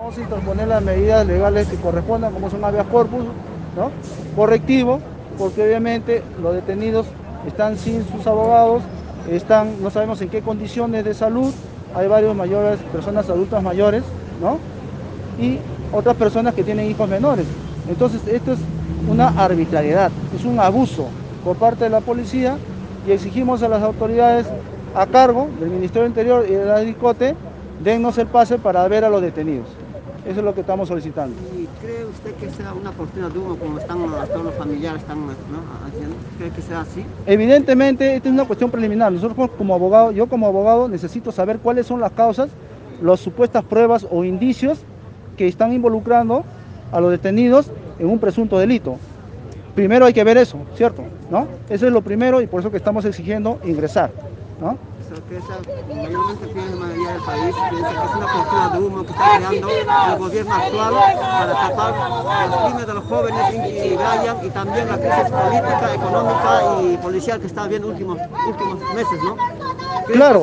Vamos a interponer las medidas legales que correspondan, como son habeas corpus, ¿no? Correctivo, porque obviamente los detenidos están sin sus abogados, no sabemos en qué condiciones de salud, hay varios mayores, personas adultas mayores, ¿no? Y otras personas que tienen hijos menores. Entonces, esto es una arbitrariedad, es un abuso por parte de la policía y exigimos a las autoridades a cargo del Ministerio del Interior y de la DICOTE, dennos el pase para ver a los detenidos. Eso es lo que estamos solicitando. ¿Y cree usted que sea una cortina de humo como están todos los familiares están, ¿no?, haciendo? ¿Cree que sea así? Evidentemente, esta es una cuestión preliminar. Nosotros como abogado, yo como abogado necesito saber cuáles son las causas, las supuestas pruebas o indicios que están involucrando a los detenidos en un presunto delito. Primero hay que ver eso, ¿cierto? ¿No? Eso es lo primero y por eso que estamos exigiendo ingresar, ¿no? Mayormente la mayoría del país piensa que es una cortina de humo que está creando el gobierno actual para tapar los crímenes de los jóvenes y Brian, y también la crisis política, económica y policial que está habiendo últimos meses, ¿no? Claro,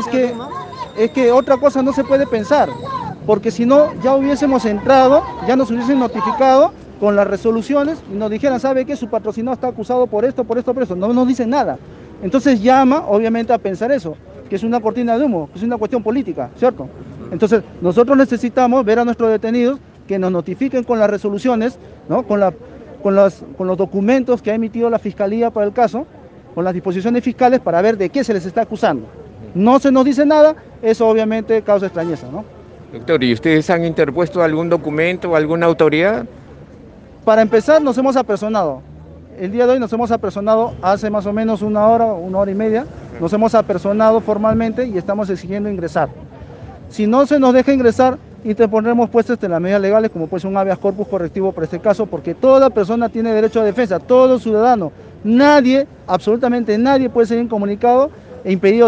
es que otra cosa no se puede pensar, porque si no ya hubiésemos entrado, ya nos hubiesen notificado con las resoluciones y nos dijeran, ¿sabe qué? Su patrocinado está acusado por esto, por esto, por esto. No nos dicen nada. Entonces llama, obviamente, a pensar eso, que es una cortina de humo, que es una cuestión política, ¿cierto? Entonces, nosotros necesitamos ver a nuestros detenidos que nos notifiquen con las resoluciones, ¿no? Con los documentos que ha emitido la Fiscalía para el caso, con las disposiciones fiscales para ver de qué se les está acusando. No se nos dice nada, eso obviamente causa extrañeza, ¿no? Doctor, ¿y ustedes han interpuesto algún documento o alguna autoridad? Para empezar, nos hemos apersonado. El día de hoy nos hemos apersonado hace más o menos una hora y media. Nos hemos apersonado formalmente y estamos exigiendo ingresar. Si no se nos deja ingresar, interpondremos pues las medidas legales, como pues un habeas corpus correctivo por este caso, porque toda persona tiene derecho a defensa, todo ciudadano. Nadie, absolutamente nadie puede ser incomunicado e impedido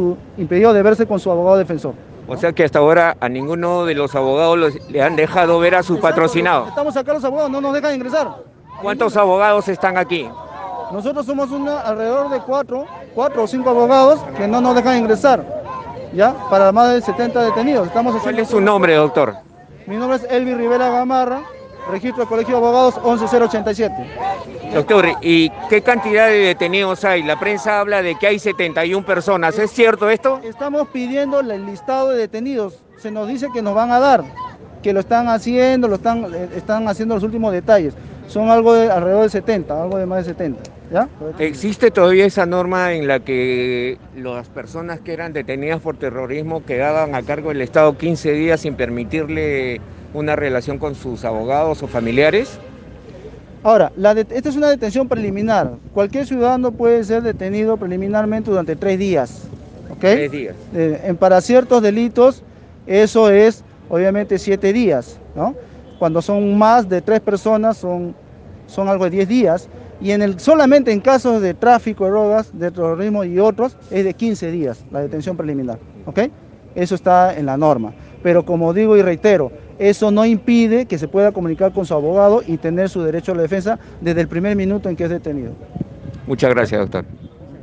de verse con su abogado defensor. O sea que hasta ahora a ninguno de los abogados le han dejado ver a su patrocinado. Estamos acá los abogados, no nos dejan ingresar. ¿Cuántos abogados están aquí? Nosotros somos alrededor de cuatro o cinco abogados que no nos dejan ingresar, ¿ya? Para más de 70 detenidos. ¿Cuál es su nombre, doctor? Mi nombre es Elvi Rivera Gamarra, registro del Colegio de Abogados 11087. Doctor, ¿y qué cantidad de detenidos hay? La prensa habla de que hay 71 personas. ¿Es cierto esto? Estamos pidiendo el listado de detenidos. Se nos dice que nos van a dar, que lo están haciendo, están haciendo los últimos detalles. Son alrededor de 70, algo de más de 70. ¿Ya? ¿Existe todavía esa norma en la que las personas que eran detenidas por terrorismo quedaban a cargo del Estado 15 días sin permitirle una relación con sus abogados o familiares? Ahora, esta es una detención preliminar. Cualquier ciudadano puede ser detenido preliminarmente durante 3 días. ¿Ok? 3 días. Para ciertos delitos, eso es obviamente 7 días, ¿no? Cuando son más de 3 personas, son algo de 10 días. Y solamente en casos de tráfico de drogas, de terrorismo y otros, es de 15 días la detención preliminar. ¿Ok? Eso está en la norma. Pero como digo y reitero, eso no impide que se pueda comunicar con su abogado y tener su derecho a la defensa desde el primer minuto en que es detenido. Muchas gracias, doctor.